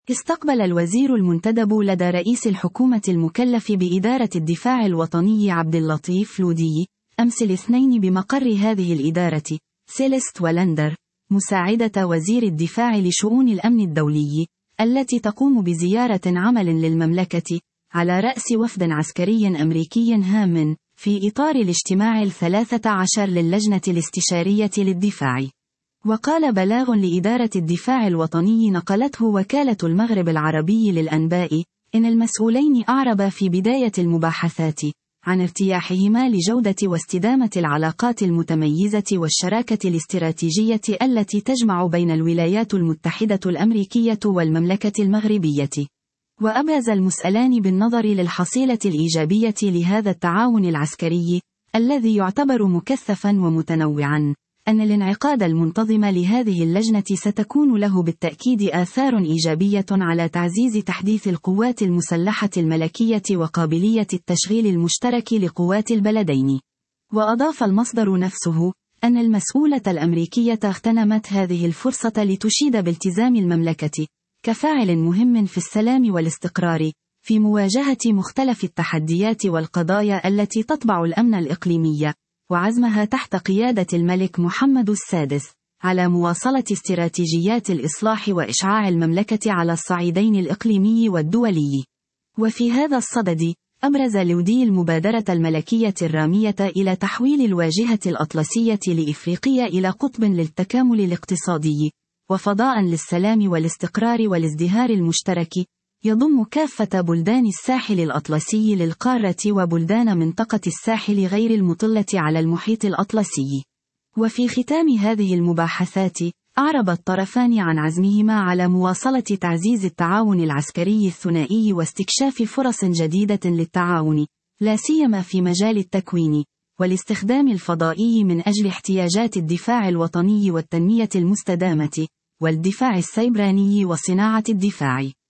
استقبل الوزير المنتدب لدى رئيس الحكومة المكلف بإدارة الدفاع الوطني عبد اللطيف لودي أمس الاثنين بمقر هذه الإدارة سيليست ولندر مساعدة وزير الدفاع لشؤون الأمن الدولي التي تقوم بزيارة عمل للمملكة على رأس وفد عسكري أمريكي هام في إطار الاجتماع 13 للجنة الاستشارية للدفاع. وقال بلاغ لإدارة الدفاع الوطني نقلته وكالة المغرب العربي للأنباء إن المسؤولين أعربا في بداية المباحثات عن ارتياحهما لجودة واستدامة العلاقات المتميزة والشراكة الاستراتيجية التي تجمع بين الولايات المتحدة الأمريكية والمملكة المغربية. وأبرز المسألان بالنظر للحصيلة الإيجابية لهذا التعاون العسكري الذي يعتبر مكثفا ومتنوعا أن الانعقاد المنتظم لهذه اللجنة ستكون له بالتأكيد آثار إيجابية على تعزيز تحديث القوات المسلحة الملكية وقابلية التشغيل المشترك لقوات البلدين. وأضاف المصدر نفسه أن المسؤولة الأمريكية اغتنمت هذه الفرصة لتشيد بالتزام المملكة كفاعل مهم في السلام والاستقرار في مواجهة مختلف التحديات والقضايا التي تطبع الأمن الإقليمي، وعزمها تحت قيادة الملك محمد السادس على مواصلة استراتيجيات الإصلاح وإشعاع المملكة على الصعيدين الإقليمي والدولي. وفي هذا الصدد، أبرز لودي المبادرة الملكية الرامية إلى تحويل الواجهة الأطلسية لإفريقيا إلى قطب للتكامل الاقتصادي وفضاء للسلام والاستقرار والازدهار المشترك، يضم كافة بلدان الساحل الأطلسي للقارة وبلدان منطقة الساحل غير المطلة على المحيط الأطلسي. وفي ختام هذه المباحثات، أعرب الطرفان عن عزمهما على مواصلة تعزيز التعاون العسكري الثنائي واستكشاف فرص جديدة للتعاون، لا سيما في مجال التكوين والاستخدام الفضائي من أجل احتياجات الدفاع الوطني والتنمية المستدامة، والدفاع السيبراني وصناعة الدفاع.